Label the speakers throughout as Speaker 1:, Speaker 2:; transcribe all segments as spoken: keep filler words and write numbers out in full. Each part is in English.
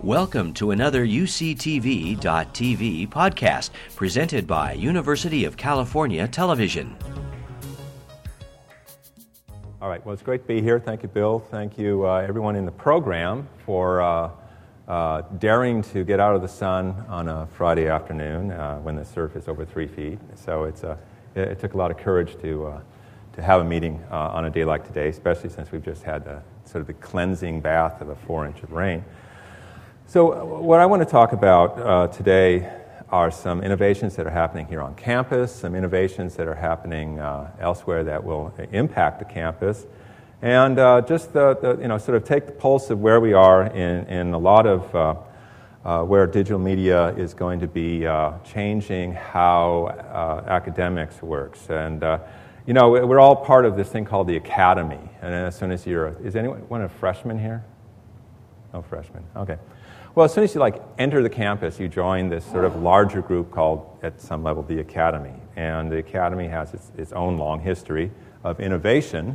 Speaker 1: Welcome to another U C T V dot T V podcast presented by University of California Television.
Speaker 2: All right, well, it's great to be here. Thank you, Bill. Thank you, uh, everyone in the program, for uh, uh, daring to get out of the sun on a Friday afternoon uh, when the surf is over three feet. So it's uh, it, it took a lot of courage to uh, to have a meeting uh, on a day like today, especially since we've just had the, sort of the cleansing bath of a four inch of rain. So what I want to talk about uh, today are some innovations that are happening here on campus, some innovations that are happening uh, elsewhere that will impact the campus, and uh, just the, the, you know, sort of take the pulse of where we are in, in a lot of uh, uh, where digital media is going to be uh, changing how uh, academics works. And uh, you know, we're all part of this thing called the Academy. And as soon as you're, is anyone one a freshman here? No freshmen. Okay. Well, as soon as you like enter the campus, you join this sort of larger group called, at some level, the Academy. And the Academy has its, its own long history of innovation.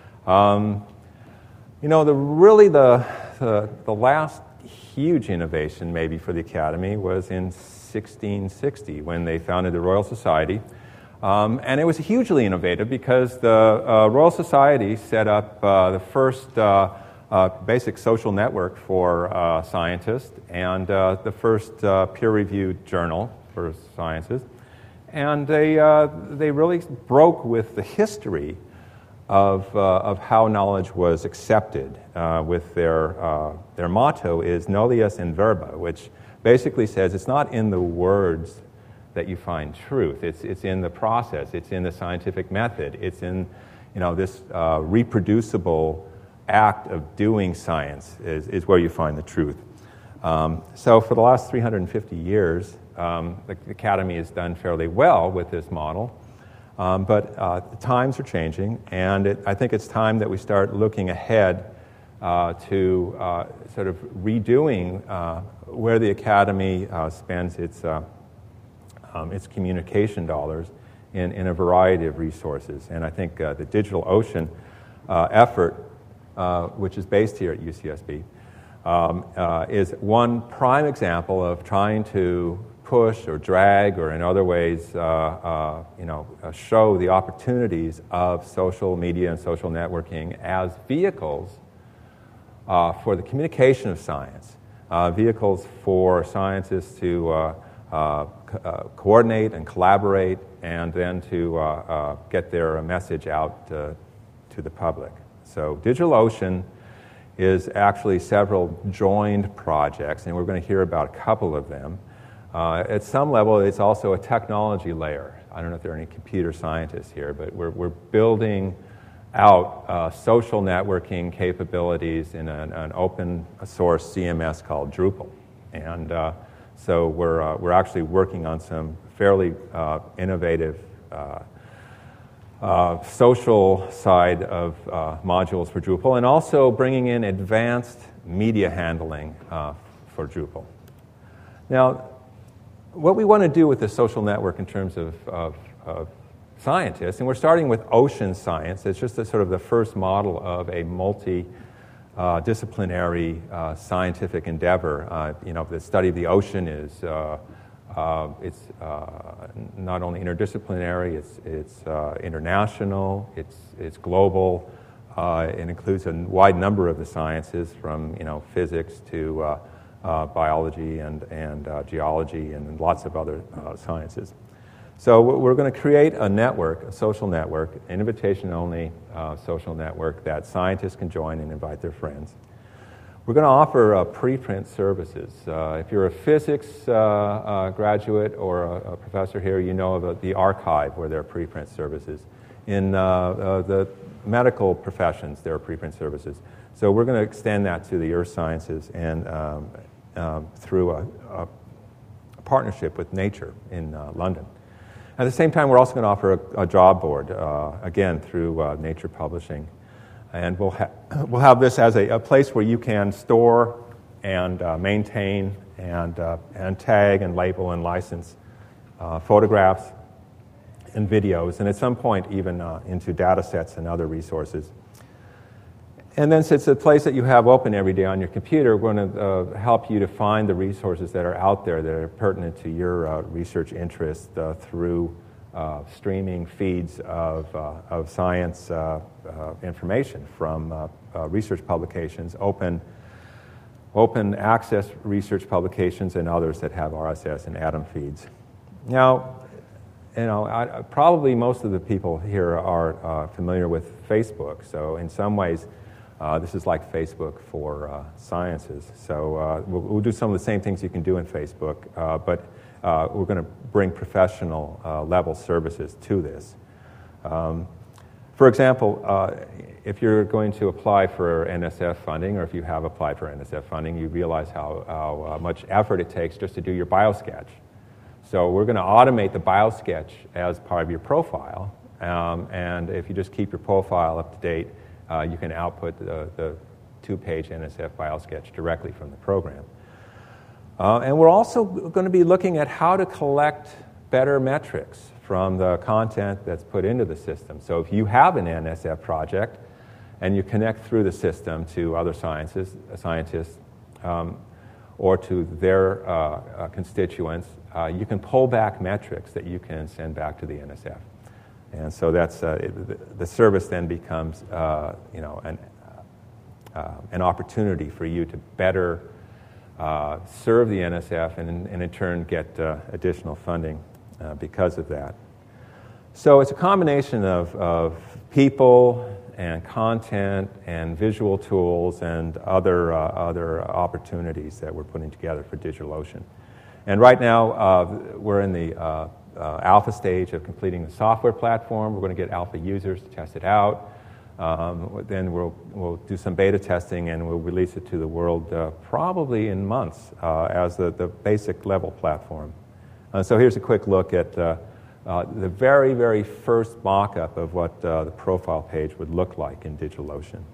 Speaker 2: Um, you know, the really the, the the last huge innovation, maybe, for the Academy was in sixteen sixty when they founded the Royal Society. Um, and it was hugely innovative because the uh, Royal Society set up uh, the first uh, uh, basic social network for uh, scientists and uh, the first uh, peer-reviewed journal for sciences. And they uh, they really broke with the history of uh, of how knowledge was accepted. Uh, with their uh, their motto is nullius in verba, which basically says it's not in the words that you find truth. It's it's in the process. It's in the scientific method. It's in, you know, this uh, reproducible act of doing science is, is where you find the truth. Um, so for the last three hundred fifty years, um, the Academy has done fairly well with this model. Um, but uh, the times are changing, and it, I think it's time that we start looking ahead uh, to uh, sort of redoing uh, where the Academy uh, spends its uh, Um, its communication dollars in, in a variety of resources. And I think uh, the DigitalOcean uh, effort, uh, which is based here at U C S B, um, uh, is one prime example of trying to push or drag or in other ways, uh, uh, you know, uh, show the opportunities of social media and social networking as vehicles uh, for the communication of science, uh, vehicles for scientists to uh, Uh, co- uh, coordinate and collaborate, and then to uh, uh, get their message out uh, to the public. So DigitalOcean is actually several joined projects, and we're going to hear about a couple of them. Uh, at some level, it's also a technology layer. I don't know if there are any computer scientists here, but we're, we're building out uh, social networking capabilities in an, an open source C M S called Drupal. And uh, So we're uh, we're actually working on some fairly uh, innovative uh, uh, social side of uh, modules for Drupal, and also bringing in advanced media handling uh, for Drupal. Now, what we want to do with the social network in terms of, of, of scientists, and we're starting with ocean science. It's just a, sort of the first model of a multi Uh, disciplinary uh, scientific endeavor. Uh, you know, the study of the ocean is uh, uh, it's uh, not only interdisciplinary, it's it's uh, international, it's it's global. Uh, it includes a wide number of the sciences, from you know physics to uh, uh, biology and and uh, geology and lots of other uh, sciences. So we're going to create a network, a social network, an invitation-only uh, social network that scientists can join and invite their friends. We're going to offer uh, preprint services. Uh, if you're a physics uh, uh, graduate or a, a professor here, you know of uh, the archive, where there are preprint services. In uh, uh, the medical professions, there are preprint services. So we're going to extend that to the earth sciences and um, um, through a, a partnership with Nature in uh, London. At the same time, we're also going to offer a, a job board, uh, again, through uh, Nature Publishing. And we'll, ha- we'll have this as a, a place where you can store and uh, maintain and, uh, and tag and label and license uh, photographs and videos, and at some point even uh, into data sets and other resources. and then since it's a place that you have open every day on your computer, we're going to uh, help you to find the resources that are out there that are pertinent to your uh, research interest uh, through uh, streaming feeds of, uh, of science uh, uh, information from uh, uh, research publications, open, open access research publications, and others that have R S S and Atom feeds. Now, you know, I, probably most of the people here are uh, familiar with Facebook, so in some ways, Uh, this is like Facebook for uh, sciences. So uh, we'll, we'll do some of the same things you can do in Facebook, uh, but uh, we're going to bring professional uh, level services to this. Um, for example, uh, if you're going to apply for N S F funding, or if you have applied for N S F funding, you realize how, how uh, much effort it takes just to do your biosketch. So we're going to automate the biosketch as part of your profile, um, and if you just keep your profile up to date, Uh, you can output the, the two-page N S F biosketch directly from the program. Uh, and we're also going to be looking at how to collect better metrics from the content that's put into the system. So if you have an N S F project and you connect through the system to other sciences, uh, scientists um, or to their uh, uh, constituents, uh, you can pull back metrics that you can send back to the N S F. And so that's uh, it, the service then becomes, uh, you know, an uh, an opportunity for you to better uh, serve the N S F and, and in turn get uh, additional funding uh, because of that. So it's a combination of, of people and content and visual tools and other uh, other opportunities that we're putting together for DigitalOcean. And right now uh, we're in the uh, Uh, alpha stage of completing the software platform. We're going to get alpha users to test it out. Um, then we'll, we'll do some beta testing and we'll release it to the world uh, probably in months uh, as the, the basic level platform. Uh, so here's a quick look at uh, uh, the very, very first mock-up of what uh, the profile page would look like in DigitalOcean.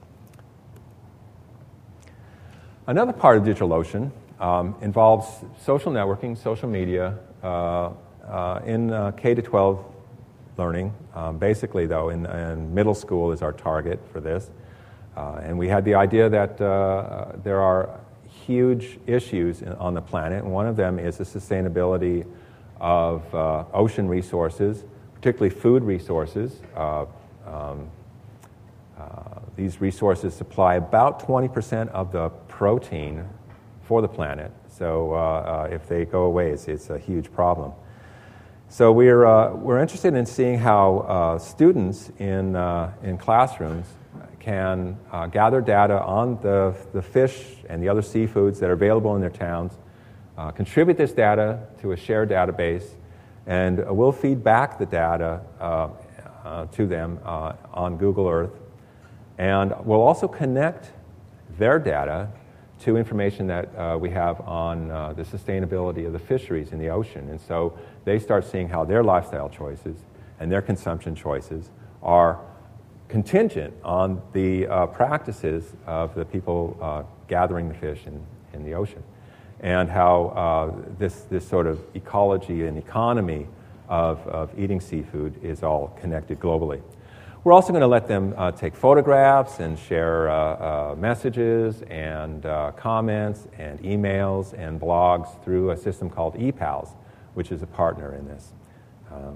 Speaker 2: Another part of DigitalOcean um, involves social networking, social media, uh, Uh, in uh, K to twelve learning. Um, basically, though, in, in middle school is our target for this. Uh, and we had the idea that uh, there are huge issues in, on the planet, and one of them is the sustainability of uh, ocean resources, particularly food resources. Uh, um, uh, these resources supply about twenty percent of the protein for the planet. So uh, uh, if they go away, it's, it's a huge problem. So we're, uh, we're interested in seeing how uh, students in, uh, in classrooms can uh, gather data on the, the fish and the other seafoods that are available in their towns, uh, contribute this data to a shared database, and uh, we'll feed back the data uh, uh, to them uh, on Google Earth. And we'll also connect their data to information that uh, we have on uh, the sustainability of the fisheries in the ocean. And so they start seeing how their lifestyle choices and their consumption choices are contingent on the uh, practices of the people uh, gathering the fish in, in the ocean, and how uh, this, this sort of ecology and economy of, of eating seafood is all connected globally. We're also going to let them uh, take photographs and share uh, uh, messages and uh, comments and emails and blogs through a system called ePals, which is a partner in this. Um,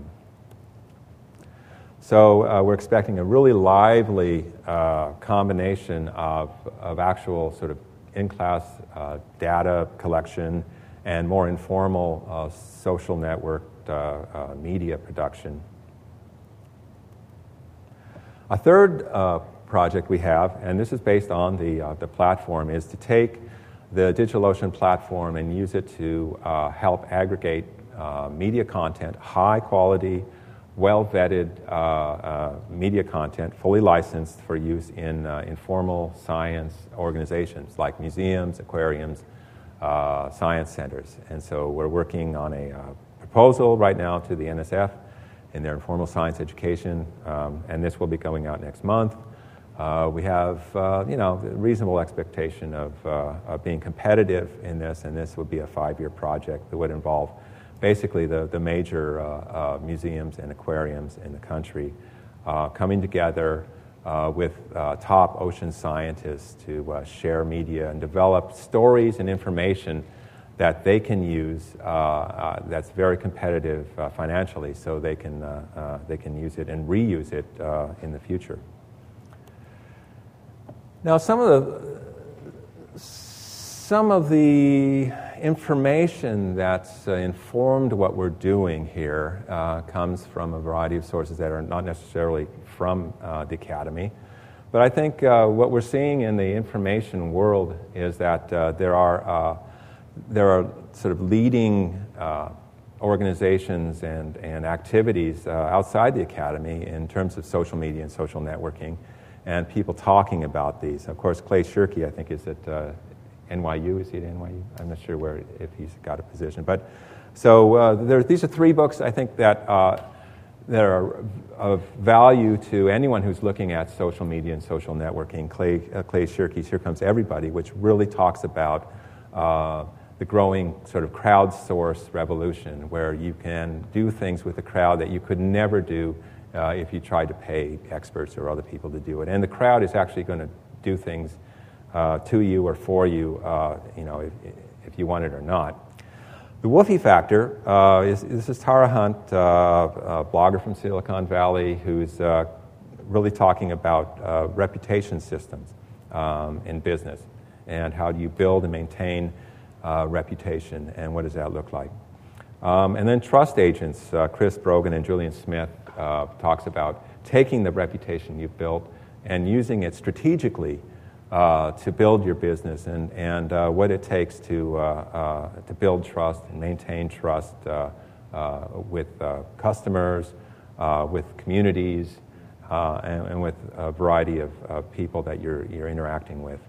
Speaker 2: so uh, we're expecting a really lively uh, combination of, of actual sort of in-class uh, data collection and more informal uh, social networked uh, uh, media production. A third uh, project we have, and this is based on the, uh, the platform, is to take the DigitalOcean platform and use it to uh, help aggregate uh, media content, high quality, well-vetted uh, uh, media content, fully licensed for use in uh, informal science organizations like museums, aquariums, uh, science centers. And so we're working on a uh, proposal right now to the N S F in their informal science education, um, and this will be going out next month. Uh, we have, uh, you know, reasonable expectation of, uh, of being competitive in this, and this would be a five-year project that would involve basically the, the major uh, uh, museums and aquariums in the country uh, coming together, uh, with uh, top ocean scientists to uh, share media and develop stories and information that they can use uh, uh, that's very competitive uh, financially, so they can, uh, uh, they can use it and reuse it uh, in the future. Now, some of the some of the information that's uh, informed what we're doing here uh, comes from a variety of sources that are not necessarily from uh, the Academy. But I think uh, what we're seeing in the information world is that uh, there are uh, there are sort of leading uh, organizations and, and activities uh, outside the Academy in terms of social media and social networking, and people talking about these. Of course, Clay Shirky, I think, is at uh, N Y U. Is he at N Y U? I'm not sure where if he's got a position. But so uh, there, these are three books I think that uh, that are of value to anyone who's looking at social media and social networking. Clay, uh, Clay Shirky's Here Comes Everybody, which really talks about uh, the growing sort of crowdsourced revolution, where you can do things with the crowd that you could never do uh, if you tried to pay experts or other people to do it. And the crowd is actually going to do things uh, to you or for you, uh, you know, if, if you want it or not. The Woofy Factor uh, is this is Tara Hunt, uh, a blogger from Silicon Valley, who's uh, really talking about uh, reputation systems um, in business, and how do you build and maintain Uh, reputation, and what does that look like? Um, and then trust agents, uh, Chris Brogan and Julian Smith uh, talks about taking the reputation you've built and using it strategically uh, to build your business, and, and uh, what it takes to, uh, uh, to build trust and maintain trust uh, uh, with uh, customers, uh, with communities, uh, and, and with a variety of uh, people that you're, you're interacting with.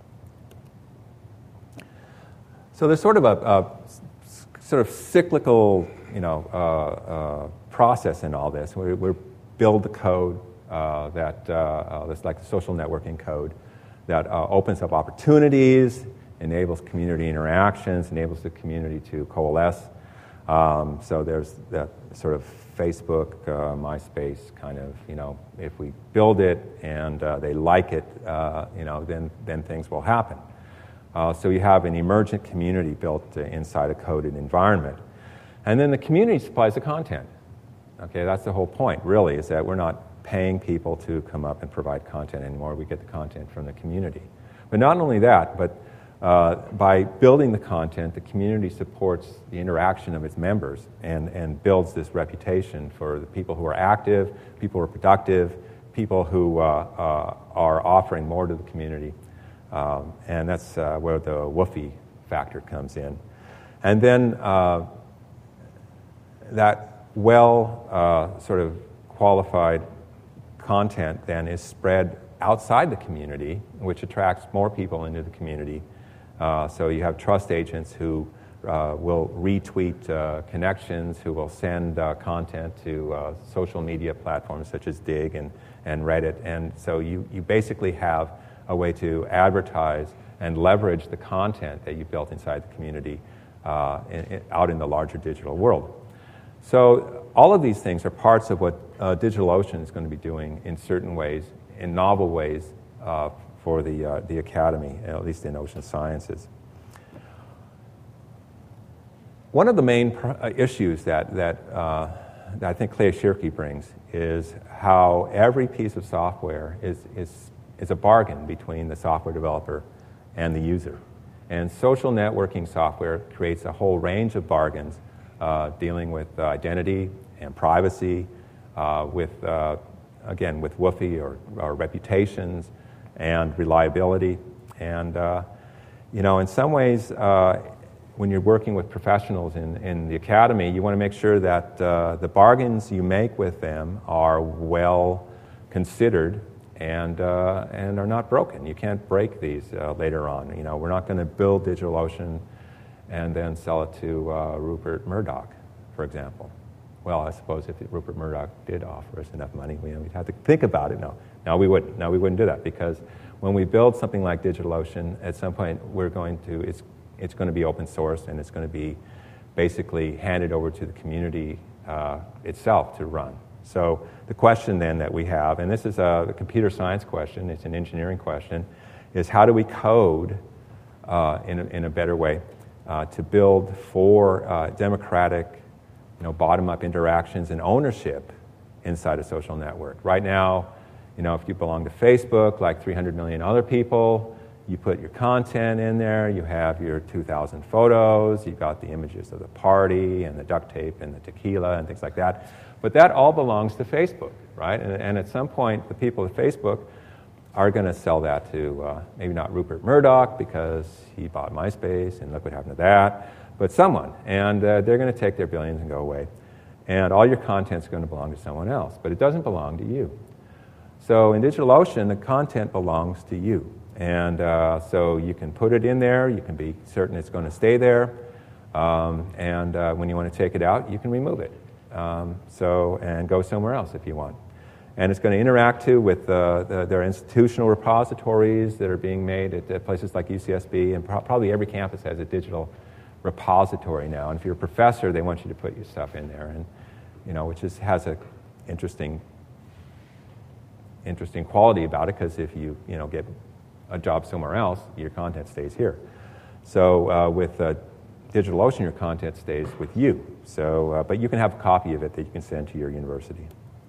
Speaker 2: So there's sort of a, a sort of cyclical, you know, uh, uh, process in all this. We, we build the code uh, that uh, uh, that's like the social networking code that uh, opens up opportunities, enables community interactions, enables the community to coalesce. Um, so there's that sort of Facebook, uh, MySpace kind of, you know, if we build it and uh, they like it, uh, you know, then then things will happen. Uh, so you have an emergent community built uh, inside a coded environment. And then the community supplies the content. Okay, that's the whole point, really, is that we're not paying people to come up and provide content anymore. We get the content from the community. But not only that, but uh, by building the content, the community supports the interaction of its members and, and builds this reputation for the people who are active, people who are productive, people who uh, uh, are offering more to the community. Um, and that's uh, where the Woofy factor comes in. And then uh, that well uh, sort of qualified content then is spread outside the community, which attracts more people into the community. Uh, so you have trust agents who uh, will retweet uh, connections, who will send uh, content to uh, social media platforms such as Dig and, and Reddit. And so you, you basically have a way to advertise and leverage the content that you built inside the community uh, in, in, out in the larger digital world. So all of these things are parts of what uh, DigitalOcean is going to be doing in certain ways, in novel ways, uh, for the, uh, the Academy, at least in ocean sciences. One of the main pr- uh, issues that, that, uh, that I think Clay Shirky brings is how every piece of software is, is is a bargain between the software developer and the user. And social networking software creates a whole range of bargains uh, dealing with uh, identity and privacy, uh, with, uh, again, with Woofy or, or reputations and reliability. And, uh, you know, in some ways, uh, when you're working with professionals in, in the Academy, you want to make sure that uh, the bargains you make with them are well considered and uh, and are not broken. You can't break these uh, later on. You know, we're not going to build DigitalOcean and then sell it to uh, Rupert Murdoch, for example. Well, I suppose if Rupert Murdoch did offer us enough money, we, we'd have to think about it. No, no, we wouldn't. No, we wouldn't do that, because when we build something like DigitalOcean, at some point we're going to it's it's going to be open source, and it's going to be basically handed over to the community uh, itself to run. So the question then that we have, and this is a, a computer science question, it's an engineering question, is how do we code uh, in, a, in a better way uh, to build for uh, democratic, you know, bottom-up interactions and ownership inside a social network. Right now, you know, if you belong to Facebook, like three hundred million other people, you put your content in there, you have your two thousand photos, you've got the images of the party and the duct tape and the tequila and things like that. But that all belongs to Facebook, right? And, and at some point, the people at Facebook are going to sell that to, uh, maybe not Rupert Murdoch because he bought MySpace and look what happened to that, but someone. And uh, they're going to take their billions and go away. And all your content's going to belong to someone else, but it doesn't belong to you. So in DigitalOcean, the content belongs to you. And uh, so you can put it in there, you can be certain it's going to stay there, um, and uh, when you want to take it out, you can remove it. Um, so, and go somewhere else if you want. And it's going to interact too with uh, the, their institutional repositories that are being made at, at places like U C S B, and pro- probably every campus has a digital repository now. And if you're a professor, they want you to put your stuff in there, and you know, which is, has a interesting, interesting quality about it, because if you you know get a job somewhere else, your content stays here. So uh, with uh, DigitalOcean, your content stays with you. So, uh, but you can have a copy of it that you can send to your university.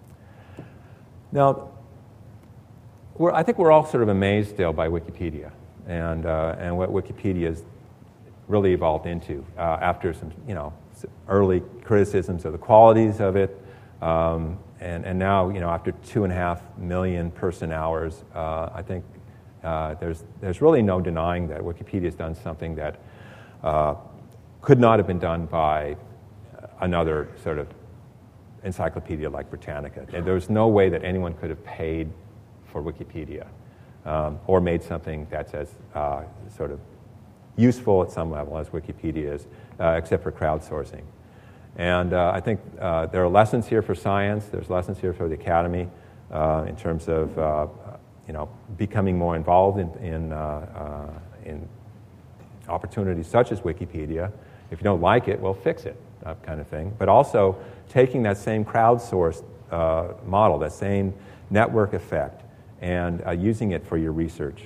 Speaker 2: Now, we're, I think we're all sort of amazed still by Wikipedia and uh, and what Wikipedia's really evolved into uh, after some you know early criticisms of the qualities of it, um, and and now you know after two and a half million person hours, uh, I think uh, there's there's really no denying that Wikipedia's done something that uh, could not have been done by another sort of encyclopedia like Britannica. And there was no way that anyone could have paid for Wikipedia um, or made something that's as uh, sort of useful at some level as Wikipedia is, uh, except for crowdsourcing. And uh, I think uh, there are lessons here for science, there's lessons here for the academy uh, in terms of uh, you know, becoming more involved in, in, uh, uh, in opportunities such as Wikipedia. If you don't like it, well, fix it, that kind of thing. But also taking that same crowdsourced uh, model, that same network effect, and uh, using it for your research.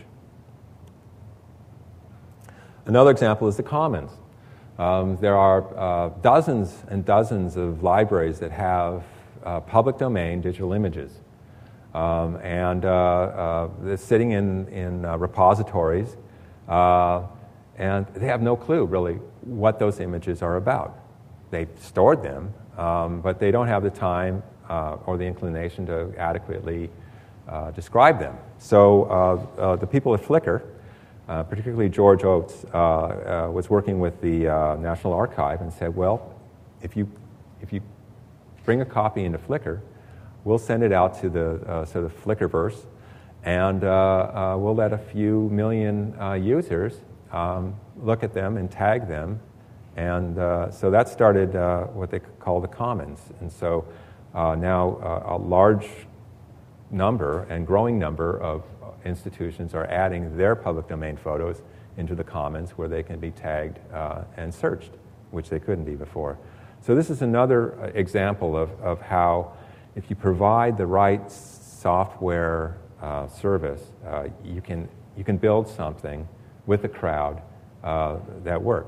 Speaker 2: Another example is the Commons. Um, there are uh, dozens and dozens of libraries that have uh, public domain digital images. Um, and uh, uh, they're sitting in, in uh, repositories, uh, and they have no clue, really, what those images are about. They've stored them, um, but they don't have the time uh, or the inclination to adequately uh, describe them. So uh, uh, the people at Flickr, uh, particularly George Oates, uh, uh, was working with the uh, National Archive and said, well, if you, if you bring a copy into Flickr, we'll send it out to the uh, sort of Flickrverse, and uh, uh, we'll let a few million uh, users um, look at them and tag them. And uh, so that started uh, what they call the Commons. And so uh, now uh, a large number and growing number of institutions are adding their public domain photos into the Commons, where they can be tagged uh, and searched, which they couldn't be before. So this is another example of, of how, if you provide the right software uh, service, uh, you can you can build something with a crowd uh, that works.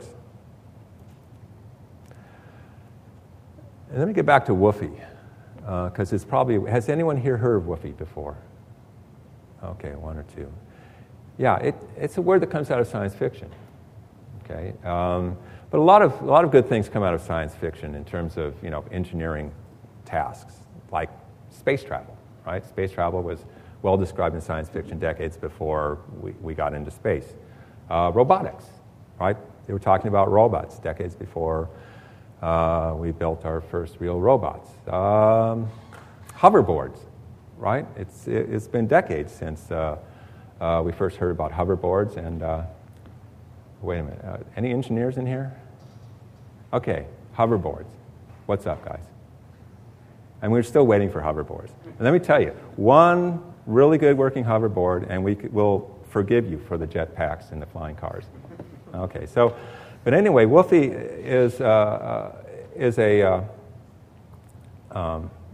Speaker 2: And let me get back to Woofy, because uh, it's probably, has anyone here heard of Woofy before? Okay, one or two. Yeah, it, it's a word that comes out of science fiction. Okay, um, but a lot of a lot of good things come out of science fiction in terms of you know engineering tasks, like space travel. Right, space travel was well described in science fiction decades before we, we got into space. Uh, robotics, right? They were talking about robots decades before uh, we built our first real robots. Um, hoverboards, right? It's it, it's been decades since uh, uh, we first heard about hoverboards. And uh, wait a minute, uh, any engineers in here? Okay, hoverboards. What's up, guys? And we're still waiting for hoverboards. And let me tell you, one really good working hoverboard, and we will forgive you for the jetpacks and the flying cars. Okay, so, but anyway, Woofy is uh, uh, is a uh, um,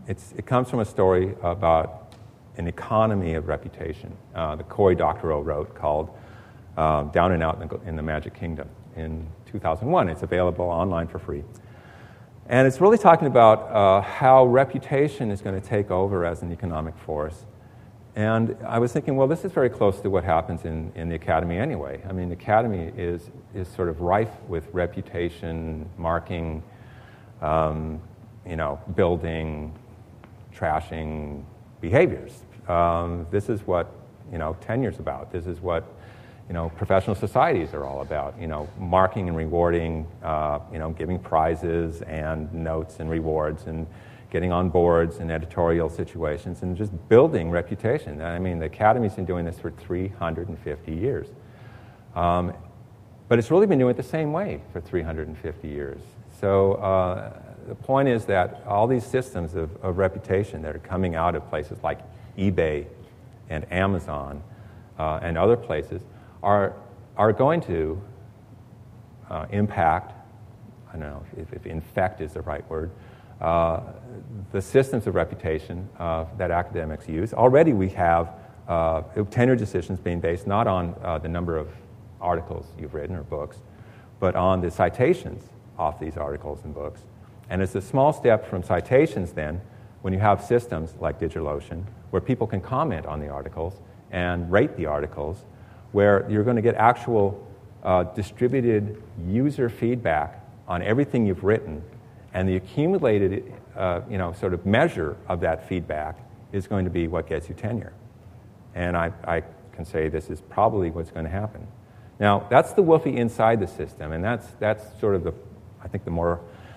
Speaker 2: it's, it comes from a story about an economy of reputation uh, that Cory Doctorow wrote called uh, Down and Out in the, in the Magic Kingdom in two thousand one. It's available online for free. And it's really talking about uh, how reputation is going to take over as an economic force. And I was thinking, well, this is very close to what happens in, in the academy anyway. I mean, the academy is, is sort of rife with reputation, marking, um, you know, building, trashing behaviors. Um, this is what, you know, tenure's about. This is what, you know, professional societies are all about. You know, marking and rewarding, uh, you know, giving prizes and notes and rewards and getting on boards and editorial situations and just building reputation. I mean, the Academy's been doing this for three hundred fifty years. Um, but it's really been doing it the same way for three hundred fifty years. So uh, the point is that all these systems of, of reputation that are coming out of places like eBay and Amazon uh, and other places are, are going to uh, impact, I don't know if, if infect is the right word, Uh, the systems of reputation uh, that academics use. Already we have uh, tenure decisions being based not on uh, the number of articles you've written or books, but on the citations off these articles and books. And it's a small step from citations then when you have systems like DigitalOcean where people can comment on the articles and rate the articles, where you're going to get actual uh, distributed user feedback on everything you've written. And the accumulated, uh, you know, sort of measure of that feedback is going to be what gets you tenure. And I, I can say this is probably what's going to happen. Now, that's the WFI inside the system, and that's that's sort of the, I think, the more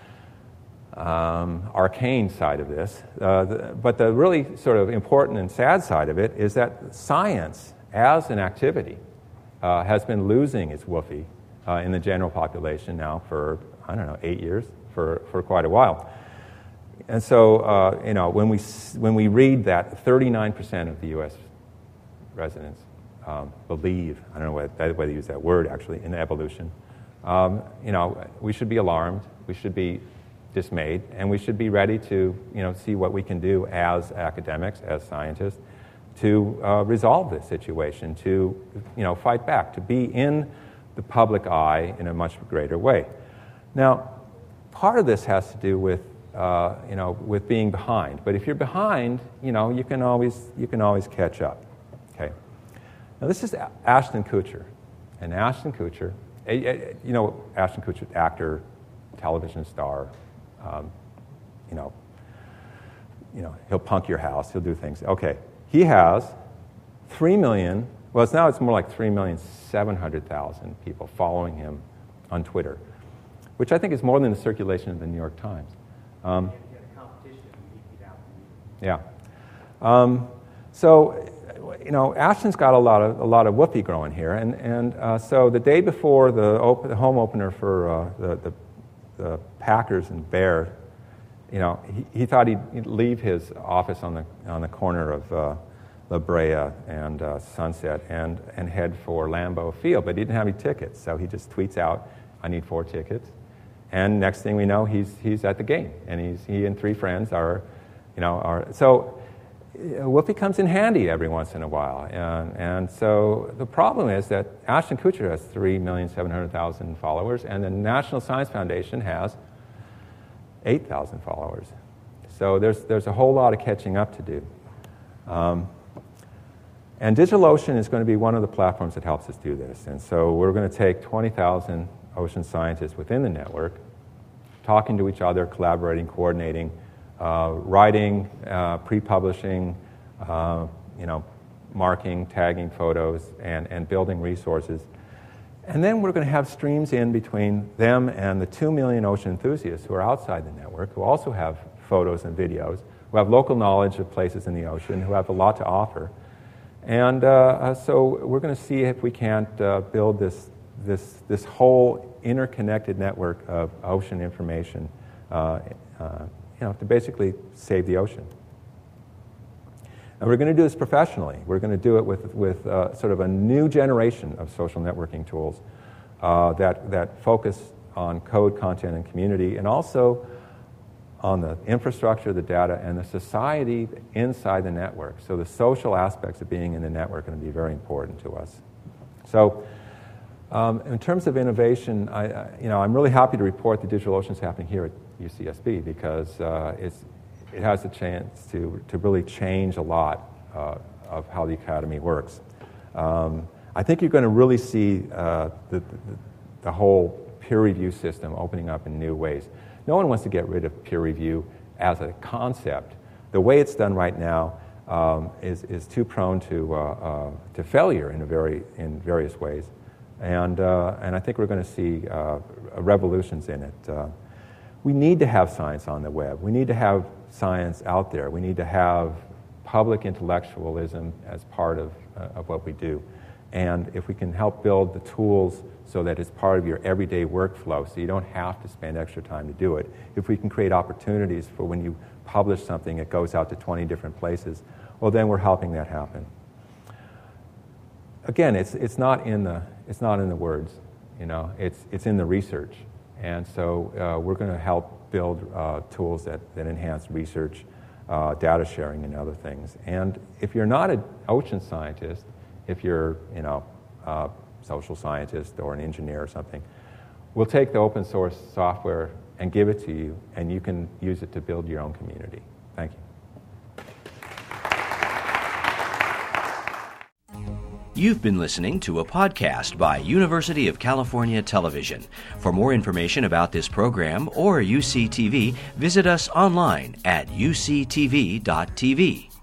Speaker 2: um, arcane side of this. Uh, the, but the really sort of important and sad side of it is that science, as an activity, uh, has been losing its WFI uh, in the general population now for, I don't know, eight years. For, for quite a while. And so, uh, you know, when we, when we read that thirty-nine percent of the U S residents um, believe, I don't know whether, whether to use that word actually, in evolution, um, you know, we should be alarmed, we should be dismayed, and we should be ready to, you know, see what we can do as academics, as scientists, to uh, resolve this situation, to, you know, fight back, to be in the public eye in a much greater way. Now, part of this has to do with, uh, you know, with being behind. But if you're behind, you know, you can always you can always catch up. Okay. Now this is Ashton Kutcher, and Ashton Kutcher, you know, Ashton Kutcher, actor, television star, um, you know, you know, he'll punk your house, he'll do things. Okay, he has three million. Well, it's now it's more like three million seven hundred thousand people following him on Twitter, which I think is more than the circulation of the New York Times. Um, yeah. Um, so, you know, Ashton's got a lot of a lot of whoopee growing here, and and uh, so the day before the, op- the home opener for uh, the, the the Packers and Bears, you know, he, he thought he'd leave his office on the on the corner of uh, La Brea and uh, Sunset and and head for Lambeau Field, but he didn't have any tickets, so he just tweets out, "I need four tickets." And next thing we know, he's he's at the game, and he's he and three friends are, you know, are so. Whoopee comes in handy every once in a while, and and so the problem is that Ashton Kutcher has three million seven hundred thousand followers, and the National Science Foundation has eight thousand followers. So there's there's a whole lot of catching up to do. Um, and DigitalOcean is going to be one of the platforms that helps us do this. And so we're going to take twenty thousand ocean scientists within the network, talking to each other, collaborating, coordinating, uh, writing, uh, pre-publishing, uh, you know, marking, tagging photos, and, and building resources. And then we're going to have streams in between them and the two million ocean enthusiasts who are outside the network, who also have photos and videos, who have local knowledge of places in the ocean, who have a lot to offer. And uh, so we're going to see if we can't uh, build this this this whole interconnected network of ocean information, uh, uh, you know, to basically save the ocean. And we're going to do this professionally. We're going to do it with with uh, sort of a new generation of social networking tools uh, that that focus on code, content, and community, and also on the infrastructure, the data, and the society inside the network. So the social aspects of being in the network are going to be very important to us. So um, in terms of innovation, I, I, you know, I'm really happy to report the DigitalOcean is happening here at U C S B because uh, it's, it has a chance to, to really change a lot uh, of how the Academy works. Um, I think you're going to really see uh, the, the, the whole peer review system opening up in new ways. No one wants to get rid of peer review as a concept. The way it's done right now um, is, is too prone to, uh, uh, to failure in, a very, in various ways. And, uh, and I think we're going to see uh, revolutions in it. Uh, we need to have science on the web. We need to have science out there. We need to have public intellectualism as part of, uh, of what we do. And if we can help build the tools so that it's part of your everyday workflow, so you don't have to spend extra time to do it, if we can create opportunities for when you publish something, it goes out to twenty different places, well, then we're helping that happen. Again, it's, it's, not, in the, it's not in the words, you know, it's, it's in the research. And so uh, we're going to help build uh, tools that, that enhance research, uh, data sharing, and other things. And if you're not an ocean scientist, if you're, you know, a social scientist or an engineer or something, we'll take the open source software and give it to you, and you can use it to build your own community. Thank you.
Speaker 1: You've been listening to a podcast by University of California Television. For more information about this program or U C T V, visit us online at U C T V dot T V.